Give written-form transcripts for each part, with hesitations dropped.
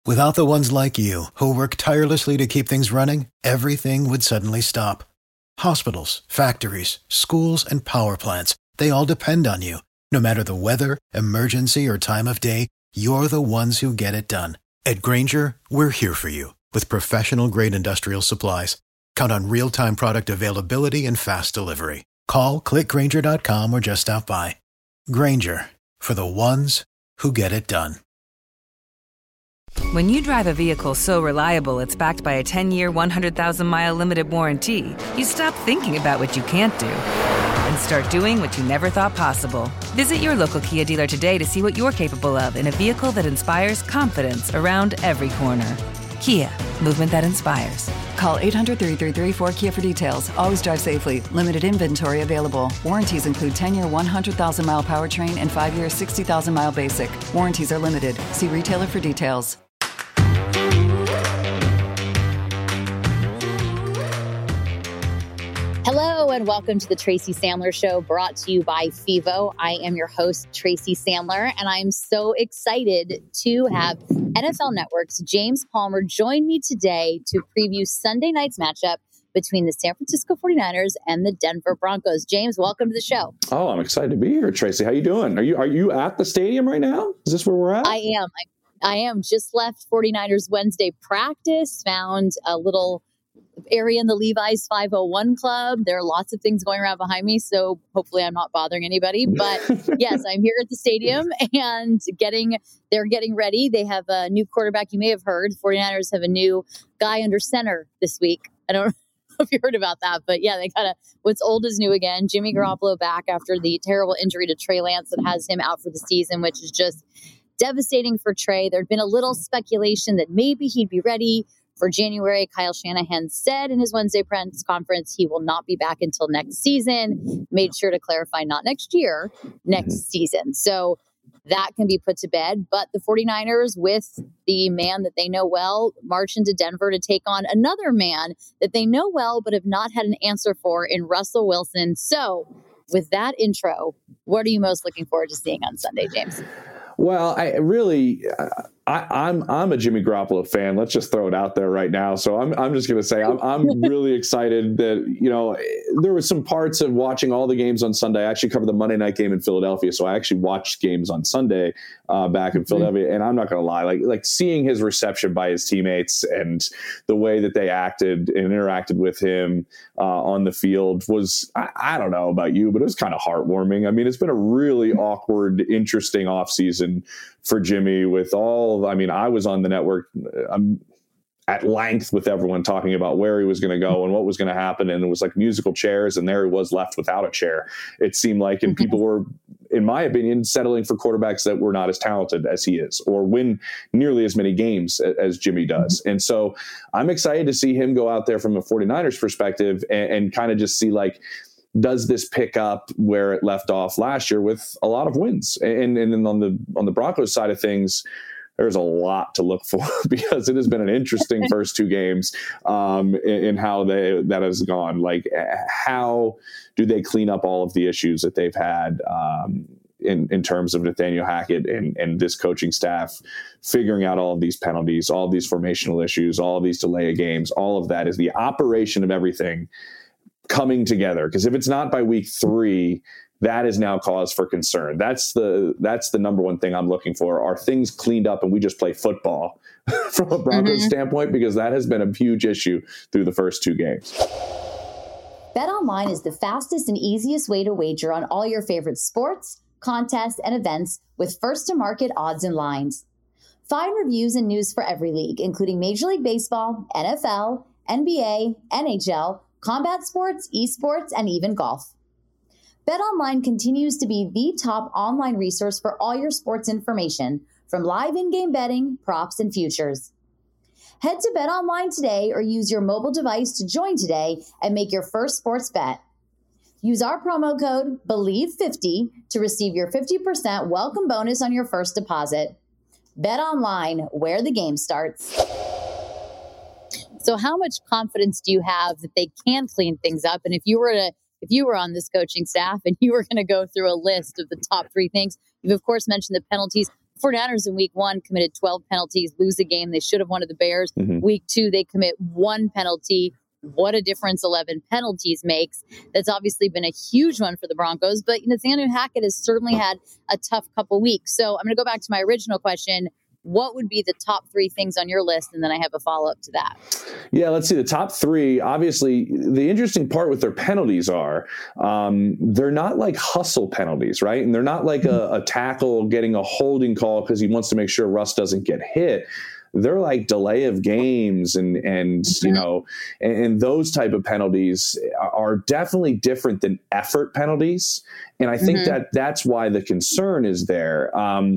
Without the ones like you, who work tirelessly to keep things running, everything would suddenly stop. Hospitals, factories, schools, and power plants, they all depend on you. No matter the weather, emergency, or time of day, you're the ones who get it done. At Grainger, we're here for you with professional-grade industrial supplies. Count on real-time product availability and fast delivery. Call, click Grainger.com, or just stop by. Grainger, for the ones who get it done. When you drive a vehicle so reliable it's backed by a 10-year, 100,000-mile limited warranty, you stop thinking about what you can't do and start doing what you never thought possible. Visit your local Kia dealer today to see what you're capable of in a vehicle that inspires confidence around every corner. Kia, movement that inspires. Call 800-333-4KIA for details. Always drive safely. Limited inventory available. Warranties include 10-year 100,000-mile powertrain and 5-year 60,000-mile basic. Warranties are limited. See retailer for details. Hello and welcome to the Tracy Sandler Show, brought to you by FIVO. I am your host, Tracy Sandler, and I'm so excited to have NFL Network's James Palmer join me today to preview Sunday night's matchup between the San Francisco 49ers and the Denver Broncos. James, welcome to the show. Oh, I'm excited to be here, Tracy. How you doing? Are you at the stadium right now? Is this where we're at? I am. Just left 49ers Wednesday practice, found a little area in the Levi's 501 Club. There are lots of things going around behind me, so hopefully I'm not bothering anybody. But yes, I'm here at the stadium and they're getting ready. They have a new quarterback. You may have heard 49ers have a new guy under center this week. I don't know if you heard about that, but yeah, they kind of, what's old is new again. Jimmy Garoppolo back after the terrible injury to Trey Lance that has him out for the season, which is just devastating for Trey. There'd been a little speculation that maybe he'd be ready for January. Kyle Shanahan said in his Wednesday press conference he will not be back until next season. Made sure to clarify not next year, next season. So that can be put to bed. But the 49ers, with the man that they know well, march into Denver to take on another man that they know well but have not had an answer for in Russell Wilson. So with that intro, what are you most looking forward to seeing on Sunday, James? Well, I'm a Jimmy Garoppolo fan. Let's just throw it out there right now. So I'm just going to say I'm really excited that, there were some parts of watching all the games on Sunday. I actually covered the Monday night game in Philadelphia. So I actually watched games on Sunday back in Philadelphia. And I'm not going to lie, like seeing his reception by his teammates and the way that they acted and interacted with him on the field was, I don't know about you, but it was kind of heartwarming. I mean, it's been a really awkward, interesting offseason for Jimmy I was on the network at length with everyone talking about where he was going to go and what was going to happen. And it was like musical chairs, and there he was left without a chair, it seemed like. And people were, in my opinion, settling for quarterbacks that were not as talented as he is or win nearly as many games as Jimmy does. And so I'm excited to see him go out there from a 49ers perspective and kind of just see, like, does this pick up where it left off last year with a lot of wins? And then on the Broncos side of things, there's a lot to look for because it has been an interesting first two games in how that has gone. Like, how do they clean up all of the issues that they've had in terms of Nathaniel Hackett and this coaching staff figuring out all of these penalties, all of these formational issues, all of these delay of games? All of that is the operation of everything coming together. Because if it's not by week 3, that is now cause for concern. That's the number one thing I'm looking for. Are things cleaned up and we just play football from a Broncos standpoint? Because that has been a huge issue through the first two games. BetOnline is the fastest and easiest way to wager on all your favorite sports, contests, and events with first-to-market odds and lines. Find reviews and news for every league, including Major League Baseball, NFL, NBA, NHL, combat sports, esports, and even golf. BetOnline continues to be the top online resource for all your sports information, from live in-game betting, props, and futures. Head to BetOnline today or use your mobile device to join today and make your first sports bet. Use our promo code BELIEVE50 to receive your 50% welcome bonus on your first deposit. BetOnline, where the game starts. So how much confidence do you have that they can clean things up? And if you were on this coaching staff and you were going to go through a list of the top 3 things, you've of course mentioned the penalties. 49ers in week 1 committed 12 penalties, lose a game. They should have won to the Bears. Week 2, they commit 1 penalty. What a difference 11 penalties makes. That's obviously been a huge one for the Broncos. But Nathaniel Hackett has certainly had a tough couple weeks. So I'm going to go back to my original question. What would be the top 3 things on your list? And then I have a follow-up to that. Yeah, let's see. The top 3, obviously, the interesting part with their penalties are they're not like hustle penalties, right? And they're not like a tackle getting a holding call because he wants to make sure Russ doesn't get hit. They're like delay of games and those type of penalties are definitely different than effort penalties. And I think that's why the concern is there.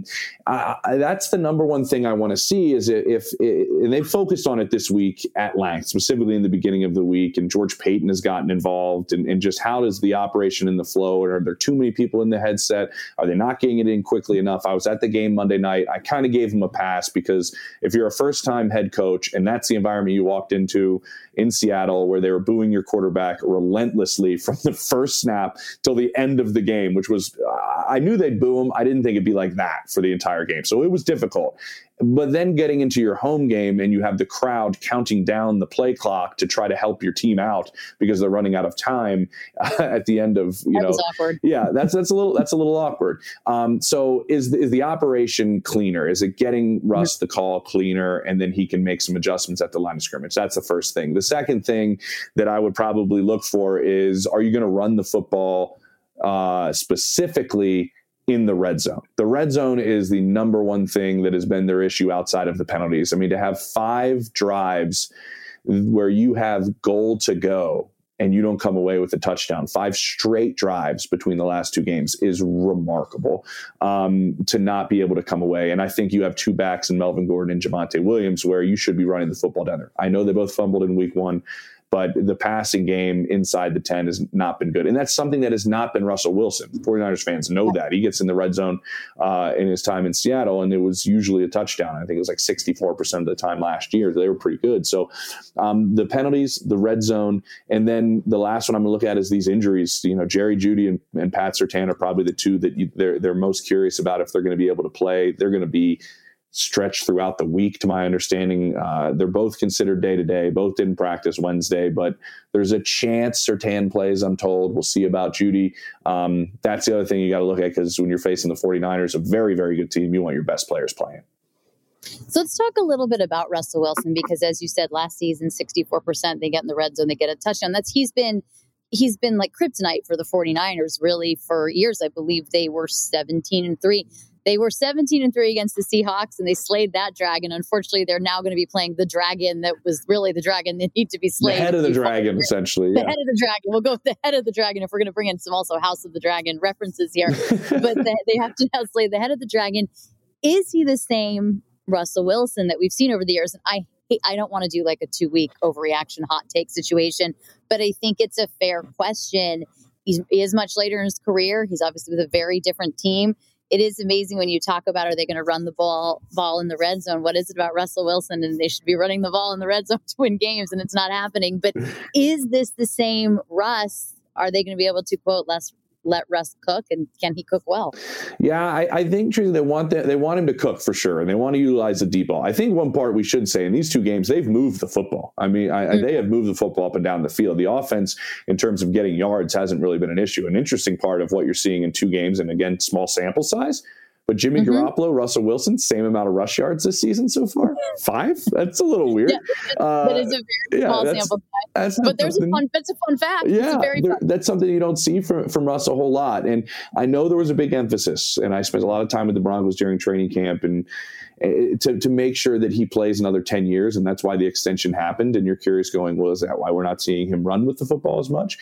That's the number one thing I want to see is and they focused on it this week at length, specifically in the beginning of the week. And George Payton has gotten involved and just how does the operation in the flow? Are there too many people in the headset? Are they not getting it in quickly enough? I was at the game Monday night. I kind of gave them a pass because if you're a first-time head coach and that's the environment you walked into in Seattle where they were booing your quarterback relentlessly from the first snap till the end of the game, which was, I knew they'd boo him. I didn't think it'd be like that for the entire game. So it was difficult. But then getting into your home game and you have the crowd counting down the play clock to try to help your team out because they're running out of time at the end of, that was awkward. Yeah, that's a little awkward. So is the operation cleaner? Is it getting Russ the call cleaner and then he can make some adjustments at the line of scrimmage? That's the first thing. The second thing that I would probably look for is, are you going to run the football specifically in the red zone? The red zone is the number one thing that has been their issue outside of the penalties. I mean, to have 5 drives where you have goal to go and you don't come away with a touchdown, 5 straight drives between the last 2 games is remarkable to not be able to come away. And I think you have 2 backs in Melvin Gordon and Javonte Williams where you should be running the football down there. I know they both fumbled in week 1. But the passing game inside the 10 has not been good. And that's something that has not been Russell Wilson. 49ers fans know that. He gets in the red zone in his time in Seattle, and it was usually a touchdown. I think it was like 64% of the time last year. They were pretty good. So the penalties, the red zone, and then the last one I'm going to look at is these injuries. Jerry Jeudy and Pat Surtain are probably the 2 that they're most curious about if they're going to be able to play. They're going to be stretched throughout the week, to my understanding. They're both considered day-to-day. Both didn't practice Wednesday, but there's a chance Surtain plays, I'm told. We'll see about Jeudy. That's the other thing you got to look at, because when you're facing the 49ers, a very, very good team, you want your best players playing. So let's talk a little bit about Russell Wilson, because as you said, last season, 64%, they get in the red zone, they get a touchdown. He's been like kryptonite for the 49ers, really, for years. I believe they were 17-3. They were 17-3 against the Seahawks, and they slayed that dragon. Unfortunately, they're now going to be playing the dragon that was really the dragon that needed to be slayed. The head of the dragon, essentially. The head of the dragon. We'll go with the head of the dragon if we're going to bring in some also House of the Dragon references here. But they have to now slay the head of the dragon. Is he the same Russell Wilson that we've seen over the years? And I don't want to do like a 2-week overreaction hot take situation, but I think it's a fair question. He is much later in his career. He's obviously with a very different team. It is amazing when you talk about, are they going to run the ball in the red zone? What is it about Russell Wilson? And they should be running the ball in the red zone to win games, and it's not happening. But is this the same Russ? Are they going to be able to, quote, let Russ cook, and can he cook well? Yeah, I think Tracy, they want him to cook for sure, and they want to utilize the deep ball. I think one part we should say in these 2 games, they've moved the football. I mean, they have moved the football up and down the field. The offense, in terms of getting yards, hasn't really been an issue. An interesting part of what you're seeing in 2 games, and again, small sample size, but Jimmy Garoppolo, Russell Wilson, same amount of rush yards this season so far. 5? That's a little weird. Yeah, that is a very small sample size. But that's a fun fact. Yeah, that's something you don't see from Russ a whole lot. And I know there was a big emphasis, and I spent a lot of time with the Broncos during training camp, and to make sure that he plays another 10 years, and that's why the extension happened. And you're curious going, well, is that why we're not seeing him run with the football as much?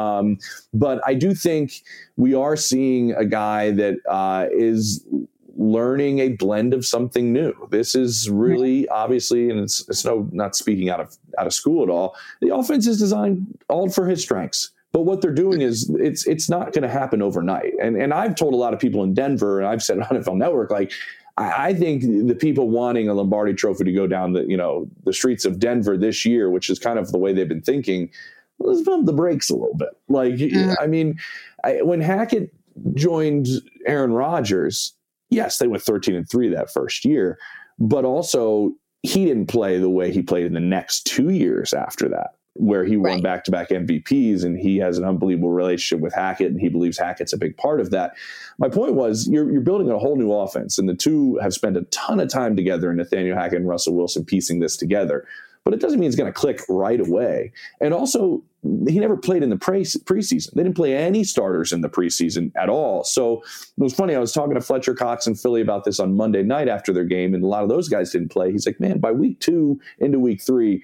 But I do think we are seeing a guy that is learning a blend of something new. This is really obviously, and it's not speaking out of school at all. The offense is designed all for his strengths. But what they're doing is it's not going to happen overnight. And I've told a lot of people in Denver, and I've said on NFL Network, like, I think the people wanting a Lombardi Trophy to go down the streets of Denver this year, which is kind of the way they've been thinking, let's pump the brakes a little bit. Like, I mean, when Hackett joined Aaron Rodgers, yes, they went 13-3 that first year, but also he didn't play the way he played in the next 2 years after that, where he won back-to-back MVPs, and he has an unbelievable relationship with Hackett, and he believes Hackett's a big part of that. My point was, you're building a whole new offense, and the two have spent a ton of time together, Nathaniel Hackett and Russell Wilson, piecing this together. But it doesn't mean it's going to click right away. And also, he never played in the preseason. They didn't play any starters in the preseason at all. So it was funny. I was talking to Fletcher Cox in Philly about this on Monday night after their game, and a lot of those guys didn't play. He's like, man, by week 2 into week 3,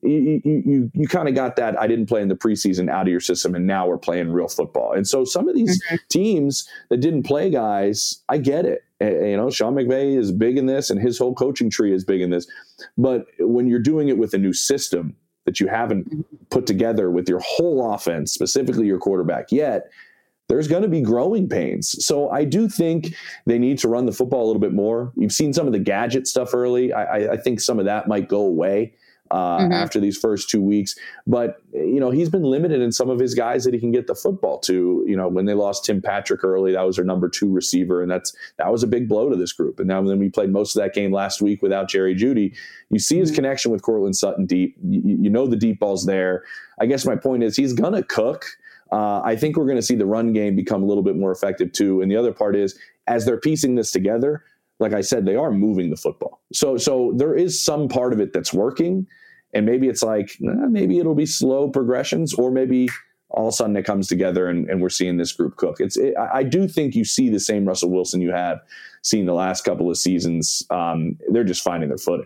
you kind of got that I didn't play in the preseason out of your system, and now we're playing real football. And so some of these teams that didn't play guys, I get it. Sean McVay is big in this, and his whole coaching tree is big in this. But when you're doing it with a new system that you haven't put together with your whole offense, specifically your quarterback yet, there's going to be growing pains. So I do think they need to run the football a little bit more. You've seen some of the gadget stuff early. I think some of that might go away after these first 2 weeks. But, he's been limited in some of his guys that he can get the football to. When they lost Tim Patrick early, that was their number 2 receiver. And that was a big blow to this group. And now then we played most of that game last week without Jerry Jeudy. You see his connection with Courtland Sutton deep. The deep ball's there. I guess my point is he's going to cook. I think we're going to see the run game become a little bit more effective too. And the other part is, as they're piecing this together, like I said, they are moving the football. So there is some part of it that's working. And maybe it's like, maybe it'll be slow progressions, or maybe all of a sudden it comes together and we're seeing this group cook. I do think you see the same Russell Wilson you have seen the last couple of seasons. They're just finding their footing.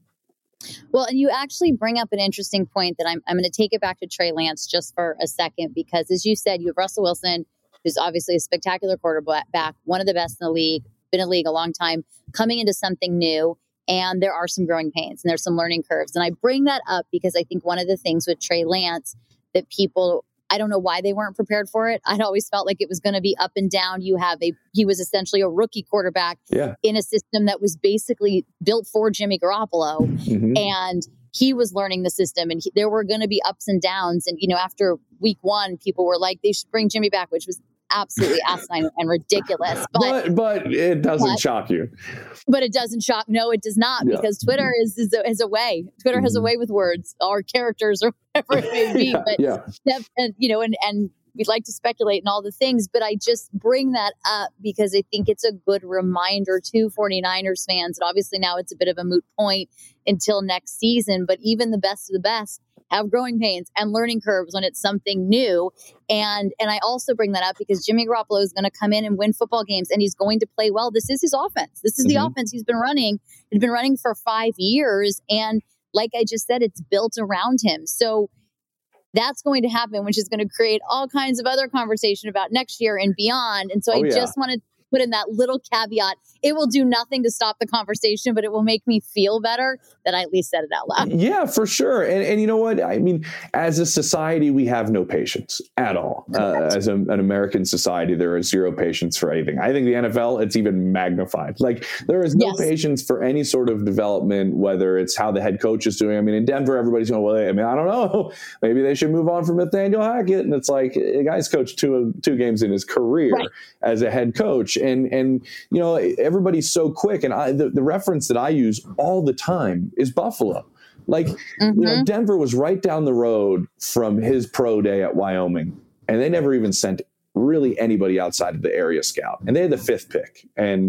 Well, and you actually bring up an interesting point that I'm going to take it back to Trey Lance just for a second, because as you said, you have Russell Wilson, who's obviously a spectacular quarterback, one of the best in the league, been in the league a long time, coming into something new. And there are some growing pains and there's some learning curves. And I bring that up because I think one of the things with Trey Lance that people, I don't know why they weren't prepared for it. I'd always felt like it was going to be up and down. He was essentially a rookie quarterback in a system that was basically built for Jimmy Garoppolo. And he was learning the system, and there were going to be ups and downs. And, after week 1, people were like, they should bring Jimmy back, which was absolutely asinine and ridiculous. But it doesn't shock you. But it doesn't shock. No, it does not, because Twitter is a way. Twitter has a way with words or characters or whatever it may be. But and we'd like to speculate and all the things. But I just bring that up because I think it's a good reminder to 49ers fans. And obviously now it's a bit of a moot point until next season. But even the best of the best have growing pains and learning curves when it's something new. And I also bring that up because Jimmy Garoppolo is going to come in and win football games, and he's going to play well. This is his offense. This is the offense he's been running. He's been running for 5 years. And like I just said, it's built around him. So that's going to happen, which is going to create all kinds of other conversation about next year and beyond. And so I just want to put in that little caveat. It will do nothing to stop the conversation, but it will make me feel better that I at least said it out loud. Yeah, for sure. And you know what? I mean, as a society, we have no patience at all. As an American society, there is zero patience for anything. I think the NFL, it's even magnified. Like, there is no patience for any sort of development, whether it's how the head coach is doing. I mean, in Denver, everybody's going, well, I don't know. Maybe they should move on from Nathaniel Hackett. And it's like, the guy's coached two games in his career as a head coach. And everybody's so quick. And the reference that I use all the time is Buffalo. Like, Denver was right down the road from his pro day at Wyoming, and they never even sent really anybody outside of the area scout. And they had the 5th pick, and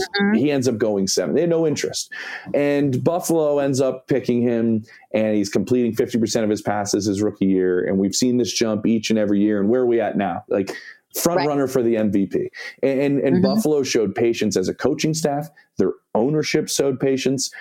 he ends up going 7th. They had no interest. And Buffalo ends up picking him, and he's completing 50% of his passes his rookie year. And we've seen this jump each and every year. And where are we at now? Like, front runner for the MVP. And Buffalo showed patience as a coaching staff. Their ownership showed patience.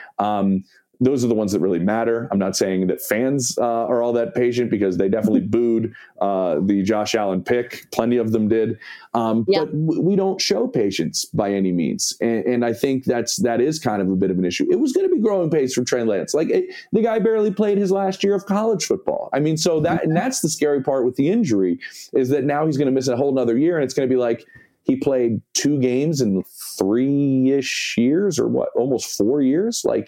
Those are the ones that really matter. I'm not saying that fans are all that patient, because they definitely booed the Josh Allen pick. Plenty of them did. But we don't show patience by any means. And I think that is kind of a bit of an issue. It was going to be growing pains for Trey Lance. Like, the guy barely played his last year of college football. I mean, so and that's the scary part with the injury, is that now he's going to miss a whole nother year. And it's going to be like, he played 2 games in 3-ish years, or what, almost 4 years. Like,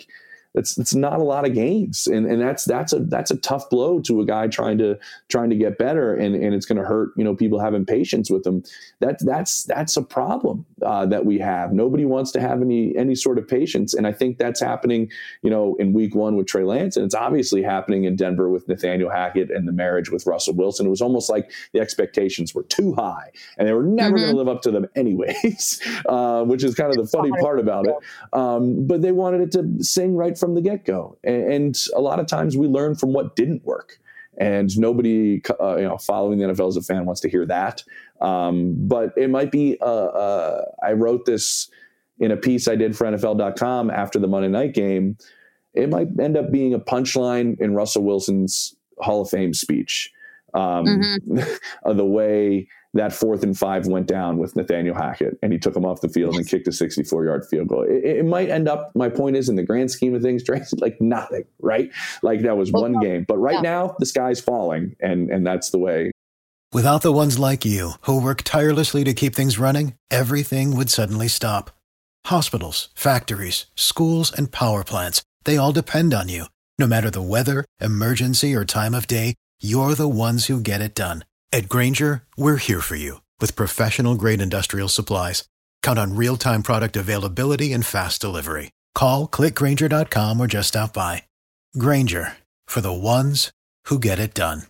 It's not a lot of games, and that's a tough blow to a guy trying to get better, and it's going to hurt people having patience with him. That's a problem that we have. Nobody wants to have any sort of patience, and I think that's happening in week one with Trey Lance, and it's obviously happening in Denver with Nathaniel Hackett and the marriage with Russell Wilson. It was almost like the expectations were too high, and they were never going to live up to them anyways, which is kind of the funny part about it. But they wanted it to sing right from the get-go. And a lot of times we learn from what didn't work. And nobody, following the NFL as a fan wants to hear that. But it might be, I wrote this in a piece I did for NFL.com after the Monday night game. It might end up being a punchline in Russell Wilson's Hall of Fame speech. The way that 4th and 5 went down with Nathaniel Hackett, and he took him off the field and kicked a 64-yard field goal. It might end up, my point is, in the grand scheme of things, like nothing, right? Like that was one game. But right now, the sky's falling, and that's the way. Without the ones like you, who work tirelessly to keep things running, everything would suddenly stop. Hospitals, factories, schools, and power plants, they all depend on you. No matter the weather, emergency, or time of day, you're the ones who get it done. At Grainger, we're here for you with professional-grade industrial supplies. Count on real-time product availability and fast delivery. Call, click Grainger.com, or just stop by. Grainger, for the ones who get it done.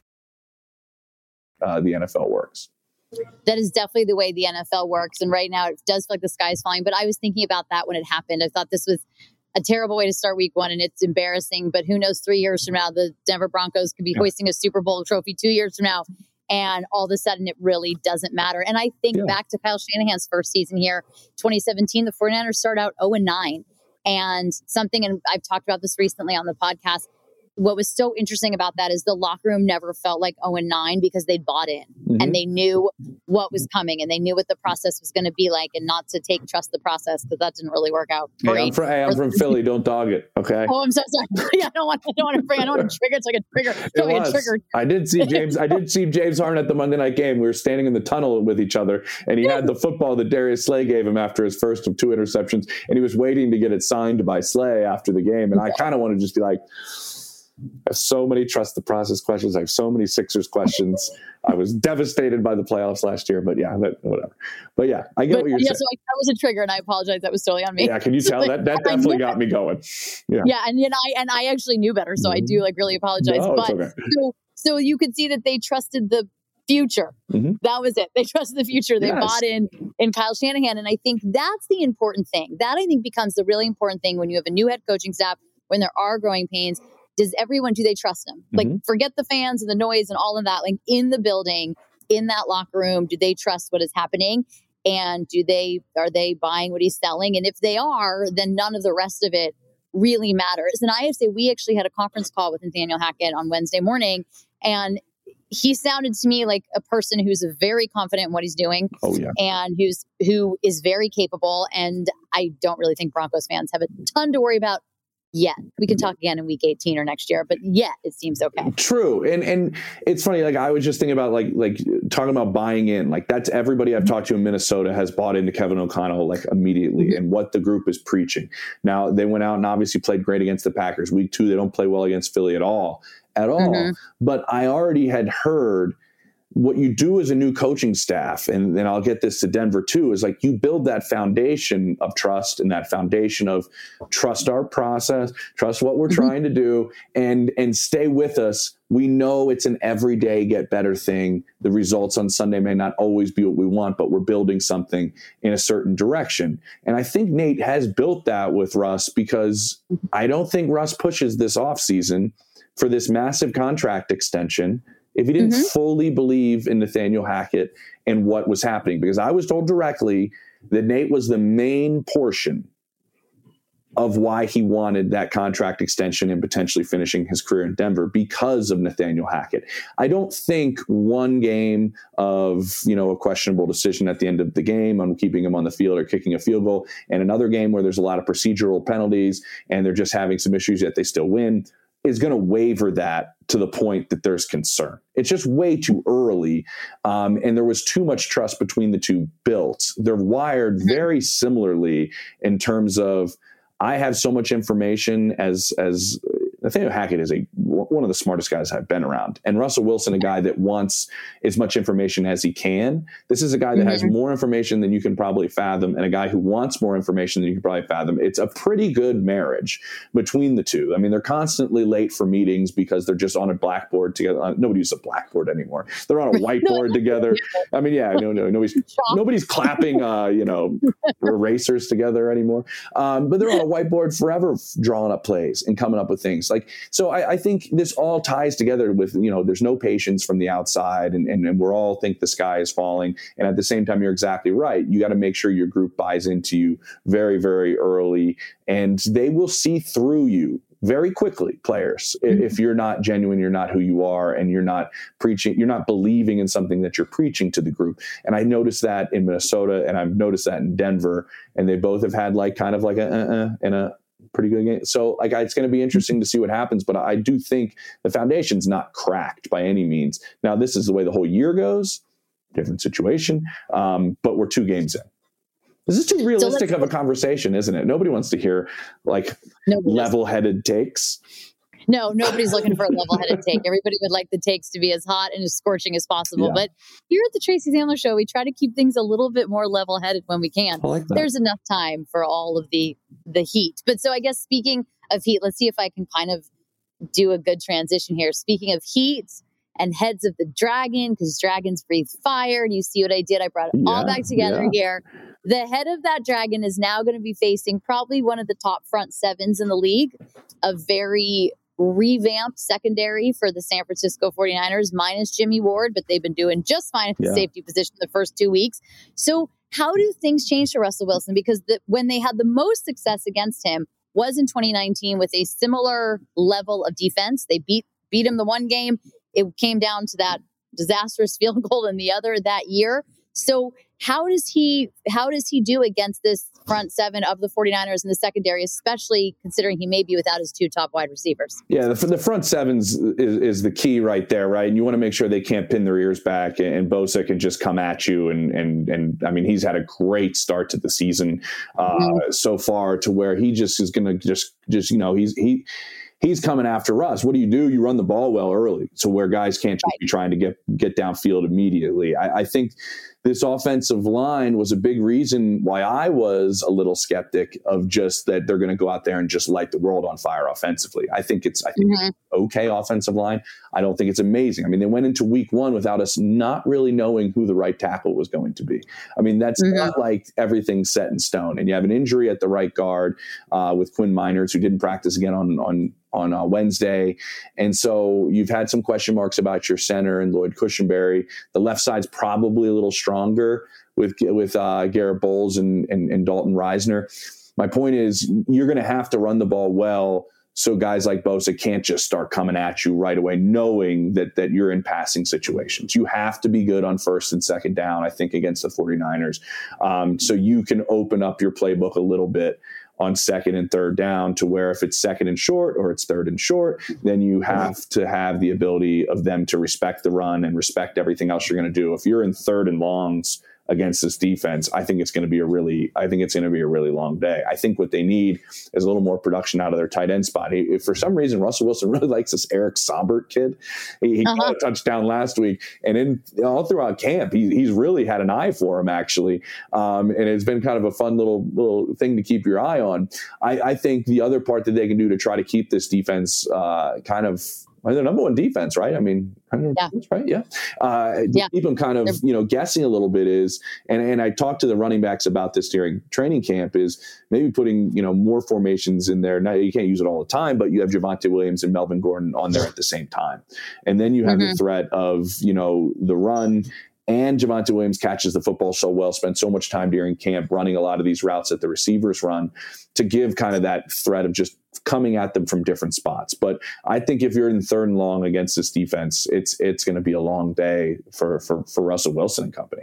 The NFL works. That is definitely the way the NFL works. And right now it does feel like the sky's falling. But I was thinking about that when it happened. I thought this was a terrible way to start week one, and it's embarrassing. But who knows, 3 years from now, the Denver Broncos could be hoisting a Super Bowl trophy. 2 years from now, and all of a sudden it really doesn't matter. And I think back to Kyle Shanahan's first season here, 2017, the 49ers started out 0-9. And something, and I've talked about this recently on the podcast, what was so interesting about that is the locker room never felt like 0-9 because they'd bought in and they knew what was coming and they knew what the process was going to be like, and not to trust the process, because that didn't really work out great. I'm from Philly. Don't dog it. Okay. Oh, I'm so sorry. Yeah, I don't want to trigger. It's like a trigger. A trigger. I did see James Harden at the Monday night game. We were standing in the tunnel with each other, and he had the football that Darius Slay gave him after his first of 2 interceptions, and he was waiting to get it signed by Slay after the game. And I kind of want to just be like, I have so many trust the process questions. I have so many Sixers questions. I was devastated by the playoffs last year, but whatever. But yeah, I get what you're saying. So that was a trigger, and I apologize. That was totally on me. Yeah, can you tell that definitely got me going? Yeah, and I actually knew better, so I do really apologize. No, but okay. so you could see that they trusted the future. That was it. They trusted the future. They bought in Kyle Shanahan, and I think that's the important thing. That I think becomes the really important thing when you have a new head coaching staff, when there are growing pains. Do they trust him? Like, forget the fans and the noise and all of that. Like, in the building, in that locker room, do they trust what is happening? And are they buying what he's selling? And if they are, then none of the rest of it really matters. And I have to say, we actually had a conference call with Nathaniel Hackett on Wednesday morning, and he sounded to me like a person who's very confident in what he's doing. Oh, yeah. And who is very capable. And I don't really think Broncos fans have a ton to worry about yet. We can talk again in week 18 or next year, but yet it seems okay. True. And it's funny, like I was just thinking about like talking about buying in. Like, that's everybody I've talked to in Minnesota has bought into Kevin O'Connell like immediately and what the group is preaching. Now, they went out and obviously played great against the Packers. Week 2, they don't play well against Philly at all. But I already had heard what you do as a new coaching staff, and then I'll get this to Denver too, is like you build that foundation of trust and that foundation of trust our process, trust what we're trying to do, and stay with us. We know it's an everyday get better thing. The results on Sunday may not always be what we want, but we're building something in a certain direction. And I think Nate has built that with Russ, because I don't think Russ pushes this offseason for this massive contract extension if he didn't fully believe in Nathaniel Hackett and what was happening. Because I was told directly that Nate was the main portion of why he wanted that contract extension and potentially finishing his career in Denver, because of Nathaniel Hackett. I don't think one game of, a questionable decision at the end of the game on keeping him on the field or kicking a field goal, and another game where there's a lot of procedural penalties and they're just having some issues yet they still win, is going to waver that to the point that there's concern. It's just way too early. And there was too much trust between the two built. They're wired very similarly in terms of I have so much information as Nathaniel Hackett is one of the smartest guys I've been around. And Russell Wilson, a guy that wants as much information as he can. This is a guy that has more information than you can probably fathom, and a guy who wants more information than you can probably fathom. It's a pretty good marriage between the two. I mean, they're constantly late for meetings because they're just on a blackboard together. Nobody uses a blackboard anymore. They're on a whiteboard together. I mean, yeah, nobody's clapping, erasers together anymore. But they're on a whiteboard forever, drawing up plays and coming up with things. So I think this all ties together with, there's no patience from the outside, and we're all think the sky is falling. And at the same time, you're exactly right. You got to make sure your group buys into you very, very early, and they will see through you very quickly, players. If you're not genuine, you're not who you are, and you're not preaching, you're not believing in something that you're preaching to the group. And I noticed that in Minnesota, and I've noticed that in Denver, and they both have had kind of a pretty good game. So it's going to be interesting to see what happens, but I do think the foundation's not cracked by any means. Now, this is the way the whole year goes, different situation, but we're 2 games in. This is too realistic of a conversation, isn't it? Nobody wants to hear level-headed takes. No, nobody's looking for a level-headed take. Everybody would like the takes to be as hot and as scorching as possible. Yeah. But here at the Tracy Sandler Show, we try to keep things a little bit more level-headed when we can. I like that. There's enough time for all of the heat. But so I guess speaking of heat, let's see if I can kind of do a good transition here. Speaking of heat and heads of the dragon, because dragons breathe fire. And you see what I did? I brought it all back together here. The head of that dragon is now going to be facing probably one of the top front sevens in the league, a very revamped secondary for the San Francisco 49ers, minus Jimmy Ward, but they've been doing just fine at the safety position the first 2 weeks. So how do things change for Russell Wilson? Because when they had the most success against him was in 2019 with a similar level of defense. They beat him the one game. It came down to that disastrous field goal in the other that year. So how does he do against this front seven of the 49ers in the secondary, especially considering he may be without his 2 top wide receivers? Yeah, the front sevens is the key right there, right? And you want to make sure they can't pin their ears back, and Bosa can just come at you. And I mean, he's had a great start to the season so far, to where he just is going to he's coming after Russ. What do? You run the ball well early, so where guys can't just be trying to get downfield immediately. I think this offensive line was a big reason why I was a little skeptic of just that they're going to go out there and just light the world on fire offensively. I think it's okay offensive line. I don't think it's amazing. I mean, they went into week 1 without us not really knowing who the right tackle was going to be. I mean, that's not like everything's set in stone. And you have an injury at the right guard with Quinn Miners, who didn't practice again on Wednesday. And so you've had some question marks about your center and Lloyd Cushenberry. The left side's probably a little stronger with Garrett Bowles and Dalton Reisner. My point is, you're going to have to run the ball well, so guys like Bosa can't just start coming at you right away, knowing that you're in passing situations. You have to be good on first and second down, I think, against the 49ers. So you can open up your playbook a little bit on second and third down, to where if it's second and short or it's third and short, then you have to have the ability of them to respect the run and respect everything else you're going to do. If you're in third and longs against this defense, I think it's going to be a really long day. I think what they need is a little more production out of their tight end spot. For some reason, Russell Wilson really likes this Eric Saubert kid. He got a touchdown last week, and all throughout camp, he's really had an eye for him, actually. And it's been kind of a fun little thing to keep your eye on. I think the other part that they can do to try to keep this defense kind of, their number one defense, right? I mean, that's right. Yeah. Keep them kind of, guessing a little bit is, and I talked to the running backs about this during training camp, is maybe putting, more formations in there. Now, you can't use it all the time, but you have Javonte Williams and Melvin Gordon on there at the same time. And then you have the threat of, the run. And Javonte Williams catches the football so well, spent so much time during camp running a lot of these routes that the receivers run, to give kind of that threat of just coming at them from different spots. But I think if you're in third and long against this defense, it's going to be a long day for Russell Wilson and company.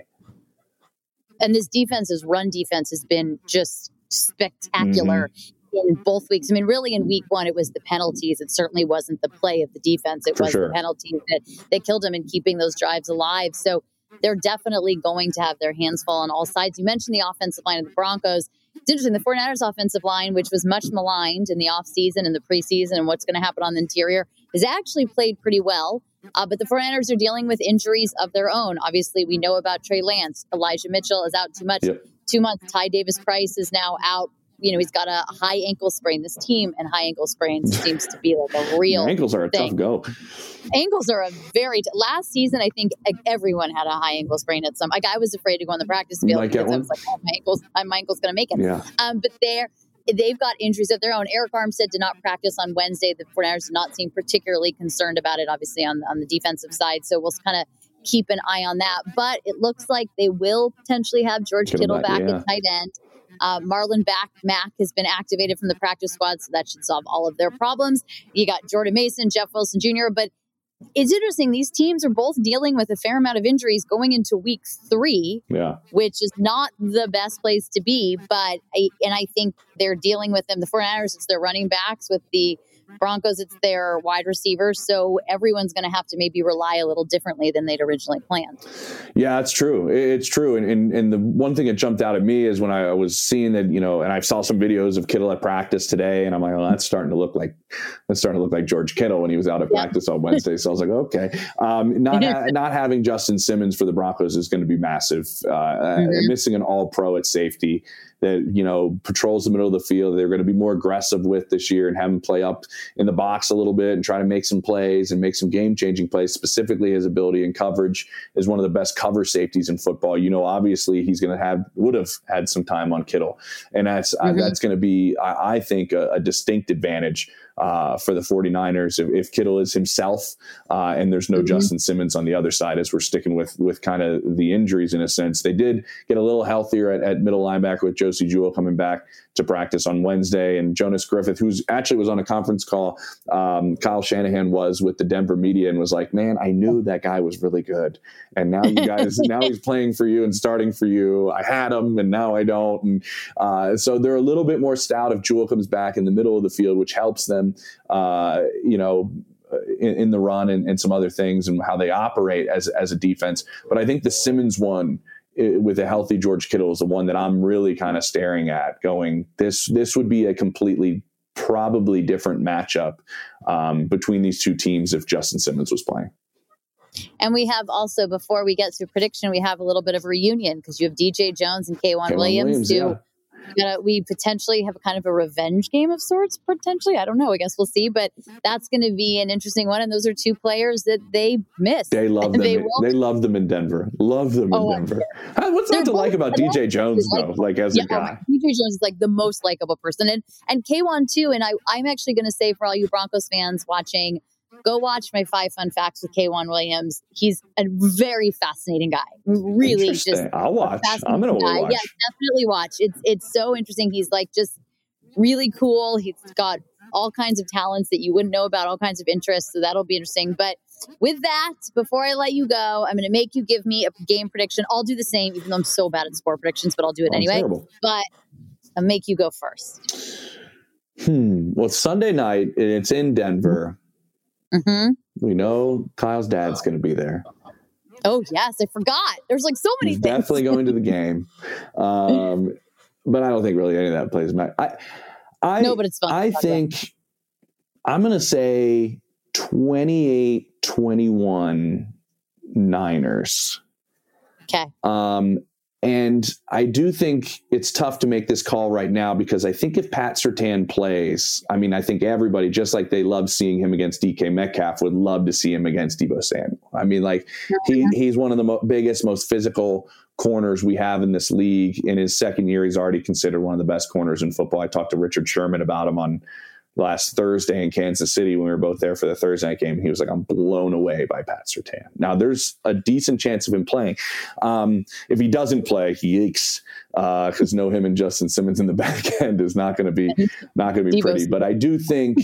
And this run defense has been just spectacular in both weeks. I mean, really in week 1, it was the penalties. It certainly wasn't the play of the defense. It was the penalties that killed them in keeping those drives alive. So they're definitely going to have their hands full on all sides. You mentioned the offensive line of the Broncos. it's interesting. The 49ers offensive line, which was much maligned in the offseason and the preseason and what's going to happen on the interior, has actually played pretty well. But the 49ers are dealing with injuries of their own. Obviously, we know about Trey Lance. Elijah Mitchell is out 2 months. Yep. 2 months. Ty Davis-Price is now out. He's got a high ankle sprain. This team and high ankle sprains seems to be like a real ankles are a thing. tough go. Ankles are a very last season. I think everyone had a high ankle sprain at some. Like I was afraid to go on the practice field because I was like, oh, my ankle's going to make it. Yeah. But they've got injuries of their own. Eric Armstead did not practice on Wednesday. The 49ers did not seem particularly concerned about it, obviously on the defensive side. So we'll kind of keep an eye on that. But it looks like they will potentially have George Kittle back at tight end. Marlon Mack has been activated from the practice squad, so that should solve all of their problems. You got Jordan Mason, Jeff Wilson Jr., but it's interesting. These teams are both dealing with a fair amount of injuries going into week 3, which is not the best place to be. But I think they're dealing with them. The 49ers, it's their running backs. With the Broncos, it's their wide receivers. So everyone's going to have to maybe rely a little differently than they'd originally planned. Yeah, it's true. It's true. And the one thing that jumped out at me is when I was seeing that, and I saw some videos of Kittle at practice today, and I'm like, well, that's starting to look like George Kittle when he was out at practice on Wednesday. So I was like, okay. Not having Justin Simmons for the Broncos is going to be massive. Missing an all-pro at safety that, patrols the middle of the field. They're going to be more aggressive with this year and have him play up in the box a little bit and try to make some plays and make some game-changing plays. Specifically, his ability in coverage is one of the best cover safeties in football. Obviously he's going to would have had some time on Kittle, and that's going to be, I think, a distinct advantage for the 49ers if Kittle is himself and there's no Justin Simmons on the other side, as we're sticking with kind of the injuries in a sense. They did get a little healthier at middle linebacker with Josie Jewell coming back to practice on Wednesday, and Jonas Griffith, who's actually was on a conference call, Kyle Shanahan was with the Denver media and was like, man, I knew that guy was really good. And now you guys, now he's playing for you and starting for you. I had him and now I don't. And so they're a little bit more stout if Jewell comes back in the middle of the field, which helps them, in the run and some other things and how they operate as a defense. But I think the Simmons one with a healthy George Kittle is the one that I'm really kind of staring at going, this would be a completely probably different matchup between these two teams if Justin Simmons was playing. And we have also, before we get to prediction, we have a little bit of a reunion because you have DJ Jones and K'Waun Williams who we potentially have kind of a revenge game of sorts, potentially. I don't know. I guess we'll see. But that's going to be an interesting one. And those are two players that they miss. They love them. They love them in Denver. Love them in Denver. What's not to like about DJ Jones, though, as a guy? DJ Jones is like the most likable person. And K'Waun, too. And I'm actually going to say for all you Broncos fans watching, go watch my 5 fun facts with K'Waun Williams. He's a very fascinating guy. Really, just I'll watch. I'm going to watch. Yeah, definitely watch. It's so interesting. He's like just really cool. He's got all kinds of talents that you wouldn't know about, all kinds of interests. So that'll be interesting. But with that, before I let you go, I'm going to make you give me a game prediction. I'll do the same, even though I'm so bad at score predictions, but I'll do it anyway. Terrible. But I'll make you go first. Well, it's Sunday night and it's in Denver. Mm-hmm. We know Kyle's dad's going to be there. Oh, yes. I forgot. There's like so many He's things. Definitely going to the game. But I don't think really any of that plays matter. No, but it's fun. I think I'm going to say 28-21 Niners. Okay. And I do think it's tough to make this call right now because I think if Pat Surtain plays, I think everybody, just like they love seeing him against DK Metcalf, would love to see him against Deebo Samuel. He's one of the biggest, most physical corners we have in this league. In his second year, he's already considered one of the best corners in football. I talked to Richard Sherman about him on last Thursday in Kansas City when we were both there for the Thursday night game. He was like, I'm blown away by Pat Surtain. Now, there's a decent chance of him playing. If he doesn't play, yikes, because him and Justin Simmons in the back end is not going to be pretty. But I do think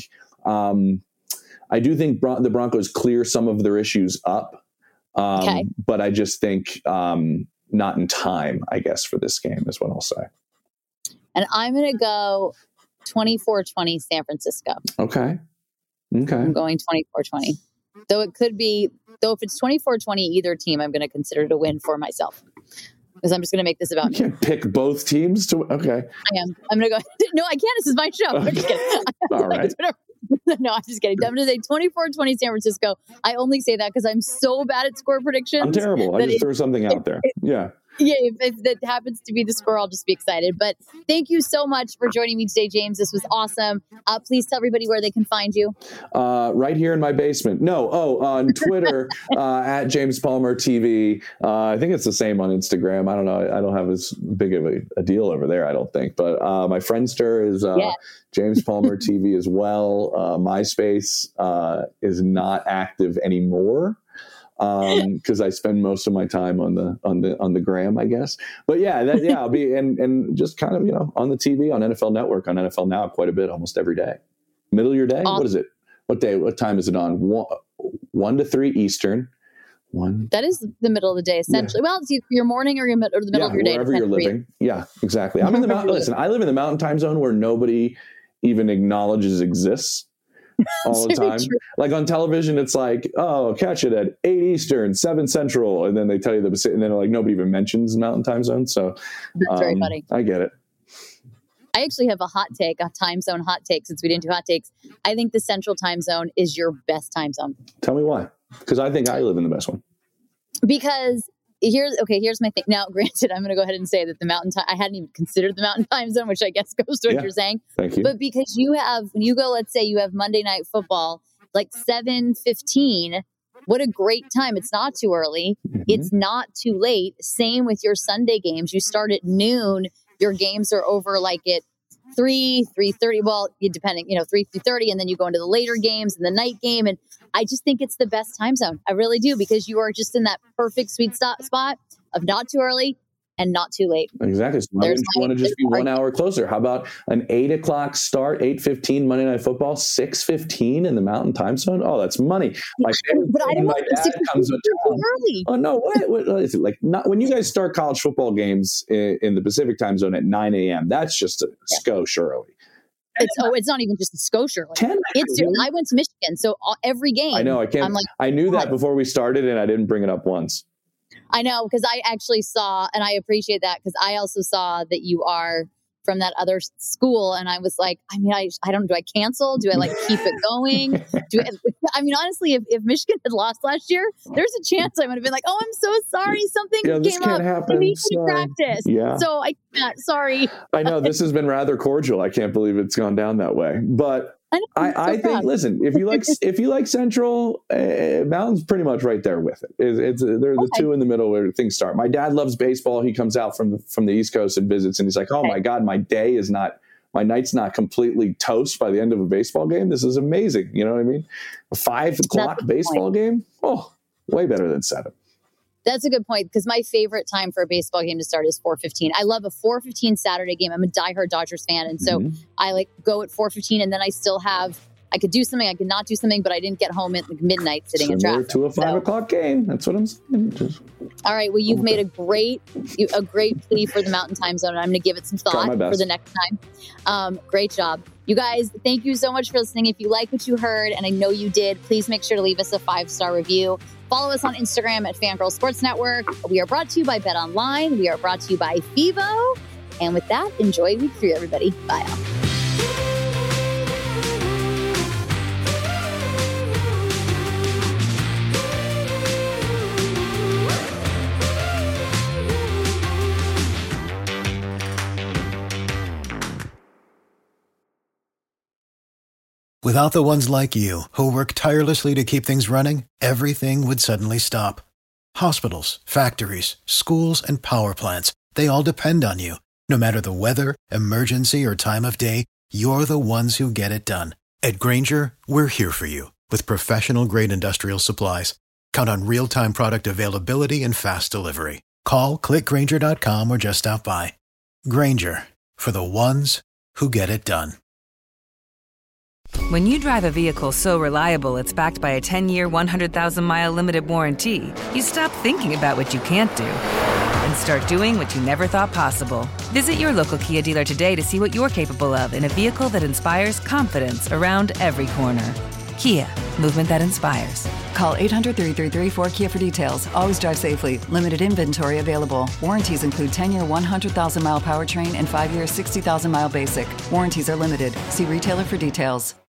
the Broncos clear some of their issues up. But I just think not in time, I guess, for this game is what I'll say. And I'm going to go 24-20 San Francisco. Okay. I'm going 24-20. Though if it's 24-20 either team, I'm going to consider it a win for myself. because I'm just going to make this about you can't pick both teams to. Okay. I am. I'm going to go. No, I can't. This is my show. I'm just kidding. All right. No, I'm just kidding. I'm going to say 24-20 San Francisco. I only say that because I'm so bad at score predictions. I'm terrible. I just threw something out there. Yeah. Yeah, if that happens to be the score, I'll just be excited. But thank you so much for joining me today, James. This was awesome. Please tell everybody where they can find you. Right here in my basement. No, on Twitter, at James Palmer TV. I think it's the same on Instagram. I don't know. I don't have as big of a deal over there, I don't think. But my Friendster is James Palmer TV as well. MySpace is not active anymore. Because I spend most of my time on the gram, I guess. But I'll be and just kind of on the TV on NFL Network on NFL Now quite a bit, almost every day. Middle of your day, What is it? What day? What time is it on? 1 to 3 Eastern. That is the middle of the day, essentially. Yeah. Well, it's either your morning or the middle of your day, wherever you're living. Yeah, exactly. I'm in the mountain. Listen, I live in the mountain time zone where nobody even acknowledges exists. All the time. Like on television, it's like, oh, catch it at 8 Eastern, 7 Central. And then they tell you and then like nobody even mentions Mountain Time Zone. So that's very funny. I get it. I actually have a time zone hot take since we didn't do hot takes. I think the Central Time Zone is your best time zone. Tell me why. Because I think I live in the best one. Because here's my thing. Now, granted, I'm going to go ahead and say that I hadn't even considered the Mountain Time Zone, which I guess goes to what you're saying. Thank you. But because when you go, let's say you have Monday Night Football, like 7:15, what a great time. It's not too early. Mm-hmm. It's not too late. Same with your Sunday games. You start at noon. Your games are over like at 3:30. Well, depending, 3:30, and then you go into the later games and the night game. And I just think it's the best time zone. I really do, because you are just in that perfect sweet spot of not too early and not too late. Exactly. So why wouldn't you want to just be 1 hour closer? How about an 8 o'clock start, 8:15 Monday Night Football, 6:15 in the Mountain Time Zone? Oh, that's money. My dad comes to town. Early. Oh no! What is it like? Not when you guys start college football games in the Pacific Time Zone at 9 a.m. That's just a skosh early. It's not even just a skosh early. I went to Michigan, so every game. I know. I knew that before we started, and I didn't bring it up once. I know, because I actually saw, and I appreciate that, because I also saw that you are from that other school, and I was like, I don't, do I cancel? Do I like keep it going? Honestly, if Michigan had lost last year, there's a chance I would have been like, oh, I'm so sorry, something came up. Happen. We practice. Yeah. So I can't. Sorry. I know this has been rather cordial. I can't believe it's gone down that way, but. I think. Listen, if you like Central, Mountain's pretty much right there with it. They're the two in the middle where things start. My dad loves baseball. He comes out from the East Coast and visits, and he's like, "Oh my God, my night's not completely toast by the end of a baseball game. This is amazing." You know what I mean? A 5 o'clock baseball game. Oh, way better than 7. That's a good point, because my favorite time for a baseball game to start is 4:15. I love a 4:15 Saturday game. I'm a diehard Dodgers fan, and so I go at 4:15, and then I could do something, I could not do something, but I didn't get home at midnight sitting in traffic. To a 5 o'clock game. That's what I'm saying. All right. Well, you've made a great plea for the Mountain Time Zone, and I'm going to give it some thought for the next time. Great job. You guys, thank you so much for listening. If you like what you heard, and I know you did, please make sure to leave us a 5-star review. Follow us on Instagram at Fangirl Sports Network. We are brought to you by BetOnline. We are brought to you by FIVO. And with that, enjoy week 3, everybody. Bye. Without the ones like you, who work tirelessly to keep things running, everything would suddenly stop. Hospitals, factories, schools, and power plants, they all depend on you. No matter the weather, emergency, or time of day, you're the ones who get it done. At Grainger, we're here for you with professional-grade industrial supplies. Count on real-time product availability and fast delivery. Call, clickgrainger.com, or just stop by. Grainger, for the ones who get it done. When you drive a vehicle so reliable it's backed by a 10-year, 100,000-mile limited warranty, you stop thinking about what you can't do and start doing what you never thought possible. Visit your local Kia dealer today to see what you're capable of in a vehicle that inspires confidence around every corner. Kia, movement that inspires. Call 800-333-4KIA for details. Always drive safely. Limited inventory available. Warranties include 10-year 100,000-mile powertrain and 5-year 60,000-mile basic. Warranties are limited. See retailer for details.